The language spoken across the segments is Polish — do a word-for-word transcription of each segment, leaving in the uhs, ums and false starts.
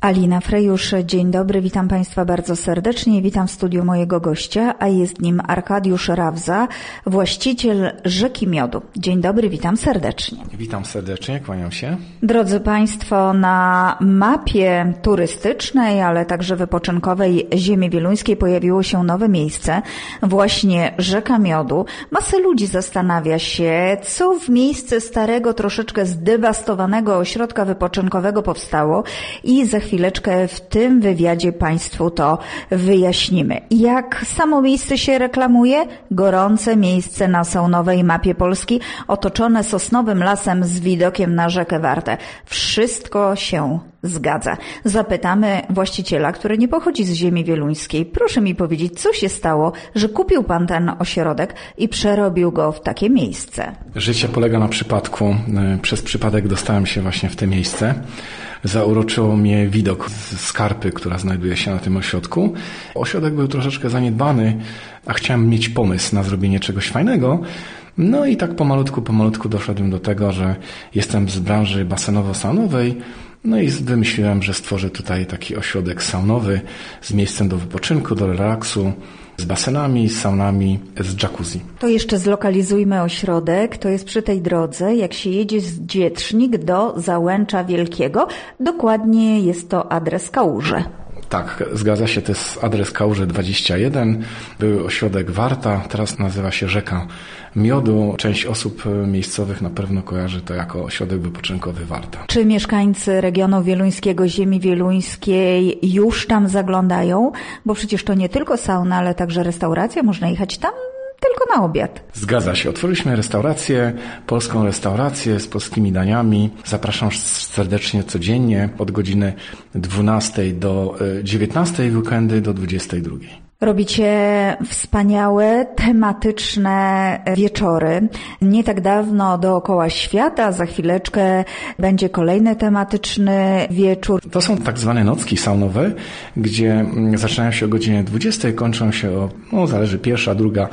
Alina Frejusz, dzień dobry, witam Państwa bardzo serdecznie, witam w studiu mojego gościa, a jest nim Arkadiusz Rawza, właściciel Rzeki Miodu. Dzień dobry, witam serdecznie. Witam serdecznie, kłaniam się. Drodzy Państwo, na mapie turystycznej, ale także wypoczynkowej Ziemi Wieluńskiej pojawiło się nowe miejsce, właśnie Rzeka Miodu. Masę ludzi zastanawia się, co w miejsce starego, troszeczkę zdewastowanego ośrodka wypoczynkowego powstało i za chwileczkę w tym wywiadzie Państwu to wyjaśnimy. Jak samo miejsce się reklamuje? Gorące miejsce na saunowej mapie Polski, otoczone sosnowym lasem z widokiem na rzekę Wartę. Wszystko się zgadza. Zapytamy właściciela, który nie pochodzi z Ziemi Wieluńskiej. Proszę mi powiedzieć, co się stało, że kupił Pan ten ośrodek i przerobił go w takie miejsce? Życie polega na przypadku. Przez przypadek dostałem się właśnie w to miejsce. Zauroczył mnie widok z skarpy, która znajduje się na tym ośrodku. Ośrodek był troszeczkę zaniedbany, a chciałem mieć pomysł na zrobienie czegoś fajnego. No i tak pomalutku, pomalutku doszedłem do tego, że jestem z branży basenowo-saunowej. No i wymyśliłem, że stworzę tutaj taki ośrodek saunowy z miejscem do wypoczynku, do relaksu, z basenami, z saunami, z jacuzzi. To jeszcze zlokalizujmy ośrodek. To jest przy tej drodze, jak się jedzie z Dzietrznik do Załęcza Wielkiego. Dokładnie jest to adres Kałuże. Tak, zgadza się, to jest adres Kałuże dwadzieścia jeden. Był ośrodek Warta, teraz nazywa się Rzeka Miodu. Część osób miejscowych na pewno kojarzy to jako ośrodek wypoczynkowy Warta. Czy mieszkańcy regionu wieluńskiego, Ziemi Wieluńskiej już tam zaglądają? Bo przecież to nie tylko sauna, ale także restauracja. Można jechać tam tylko na obiad. Zgadza się. Otworzyliśmy restaurację, polską restaurację z polskimi daniami. Zapraszam serdecznie codziennie od godziny dwunastej do dziewiętnastej, w weekendy do dwudziestej drugiej. Robicie wspaniałe, tematyczne wieczory. Nie tak dawno dookoła świata, za chwileczkę będzie kolejny tematyczny wieczór. To są tak zwane nocki saunowe, gdzie zaczynają się o godzinie dwudziestej, kończą się o, no zależy, pierwsza, druga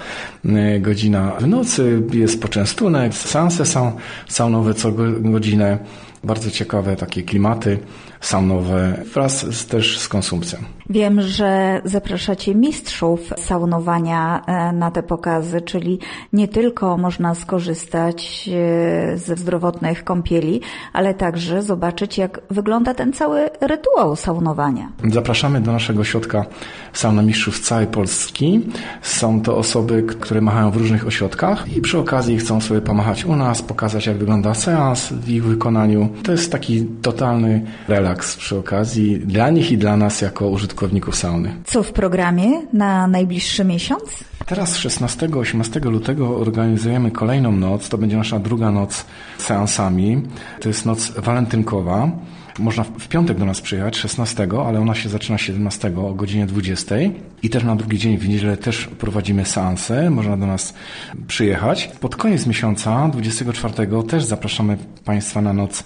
godzina w nocy. Jest poczęstunek, seanse są saunowe co godzinę. Bardzo ciekawe takie klimaty saunowe wraz z, też z konsumpcją. Wiem, że zapraszacie mistrzów saunowania na te pokazy, czyli nie tylko można skorzystać ze zdrowotnych kąpieli, ale także zobaczyć, jak wygląda ten cały rytuał saunowania. Zapraszamy do naszego ośrodka sauna mistrzów z całej Polski. Są to osoby, które machają w różnych ośrodkach i przy okazji chcą sobie pomachać u nas, pokazać, jak wygląda seans w ich wykonaniu. To jest taki totalny relaks przy okazji dla nich i dla nas jako użytkowników sauny. Co w programie na najbliższy miesiąc? Teraz szesnastego do osiemnastego lutego organizujemy kolejną noc. To będzie nasza druga noc z seansami. To jest noc walentynkowa. Można w piątek do nas przyjechać, szesnastego, ale ona się zaczyna siedemnastego o godzinie dwudziestej. I też na drugi dzień w niedzielę też prowadzimy seanse. Można do nas przyjechać. Pod koniec miesiąca, dwudziestego czwartego, też zapraszamy Państwa na noc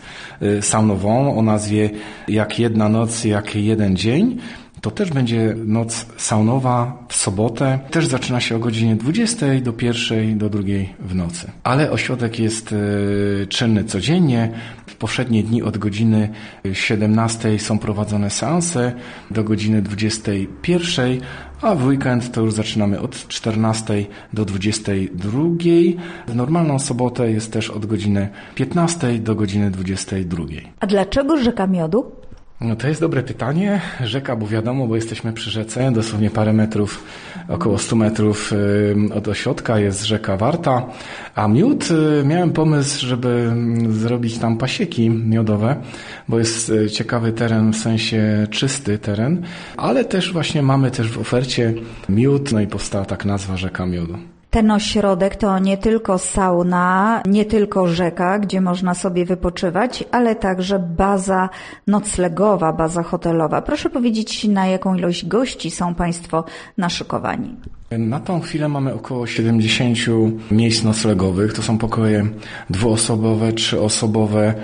saunową o nazwie Jak jedna noc, jak jeden dzień. To też będzie noc saunowa w sobotę. Też zaczyna się o godzinie dwudziestej do pierwszej, do drugiej w nocy. Ale ośrodek jest y, czynny codziennie. W powszednie dni od godziny siedemnastej są prowadzone seanse do godziny dwudziestej pierwszej, a w weekend to już zaczynamy od czternastej do dwudziestej drugiej. W normalną sobotę jest też od godziny piętnastej do godziny dwudziestej drugiej. A dlaczego Rzeka Miodu? No to jest dobre pytanie. Rzeka, bo wiadomo, bo jesteśmy przy rzece, dosłownie parę metrów, około stu metrów od ośrodka jest rzeka Warta, a miód, miałem pomysł, żeby zrobić tam pasieki miodowe, bo jest ciekawy teren, w sensie czysty teren, ale też właśnie mamy też w ofercie miód, no i powstała tak nazwa Rzeka Miodu. Ten ośrodek to nie tylko sauna, nie tylko rzeka, gdzie można sobie wypoczywać, ale także baza noclegowa, baza hotelowa. Proszę powiedzieć, na jaką ilość gości są Państwo naszykowani? Na tą chwilę mamy około siedemdziesiąt miejsc noclegowych. To są pokoje dwuosobowe, trzyosobowe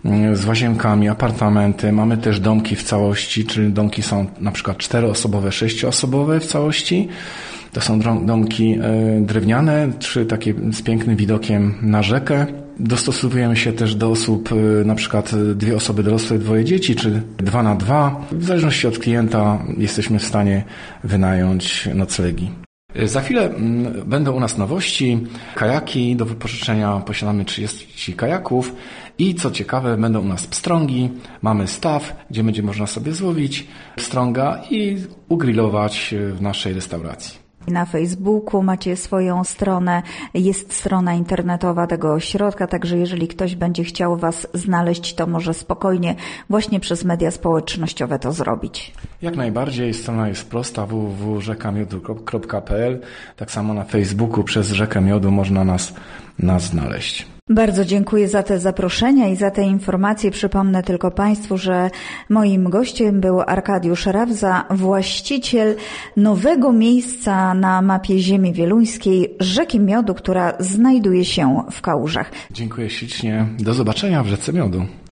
z łazienkami, apartamenty. Mamy też domki w całości, czyli domki są na przykład czteroosobowe, sześcioosobowe w całości. To są domki drewniane, trzy takie z pięknym widokiem na rzekę. Dostosowujemy się też do osób, na przykład dwie osoby dorosłe, dwoje dzieci, czy dwa na dwa. W zależności od klienta jesteśmy w stanie wynająć noclegi. Za chwilę będą u nas nowości, kajaki do wypożyczenia, posiadamy trzydzieści kajaków i co ciekawe będą u nas pstrągi, mamy staw, gdzie będzie można sobie złowić pstrąga i ugrillować w naszej restauracji. Na Facebooku macie swoją stronę, jest strona internetowa tego ośrodka, także jeżeli ktoś będzie chciał Was znaleźć, to może spokojnie właśnie przez media społecznościowe to zrobić. Jak najbardziej, strona jest prosta, w w w kropka rzeka miodu kropka p l. Tak samo na Facebooku przez Rzekę Miodu można nas, nas znaleźć. Bardzo dziękuję za te zaproszenia i za te informacje. Przypomnę tylko Państwu, że moim gościem był Arkadiusz Rawza, właściciel nowego miejsca na mapie Ziemi Wieluńskiej, Rzeki Miodu, która znajduje się w Kałużach. Dziękuję ślicznie. Do zobaczenia w Rzece Miodu.